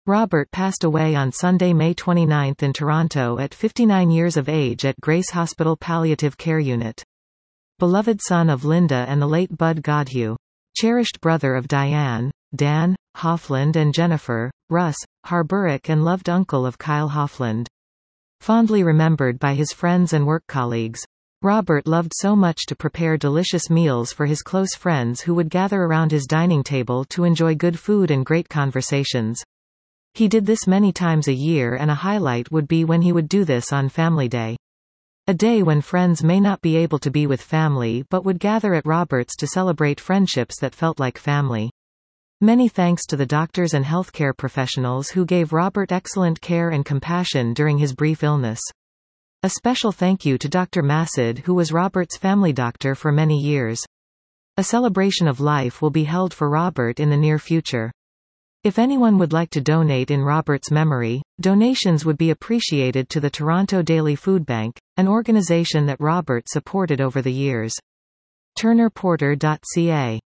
Robert passed away on Sunday, May 29 in Toronto at 59 years of age at Grace Hospital Palliative Care Unit. Beloved son of Linda and the late Bud Godhue. Cherished brother of Diane, Dan, Hoffland and Jennifer, Russ, Harburick and loved uncle of Kyle Hoffland. Fondly remembered by his friends and work colleagues. Robert loved so much to prepare delicious meals for his close friends who would gather around his dining table to enjoy good food and great conversations. He did this many times a year, and a highlight would be when he would do this on Family Day. A day when friends may not be able to be with family but would gather at Robert's to celebrate friendships that felt like family. Many thanks to the doctors and healthcare professionals who gave Robert excellent care and compassion during his brief illness. A special thank you to Dr. Massid, who was Robert's family doctor for many years. A celebration of life will be held for Robert in the near future. If anyone would like to donate in Robert's memory, donations would be appreciated to the Toronto Daily Food Bank, an organization that Robert supported over the years. TurnerPorter.ca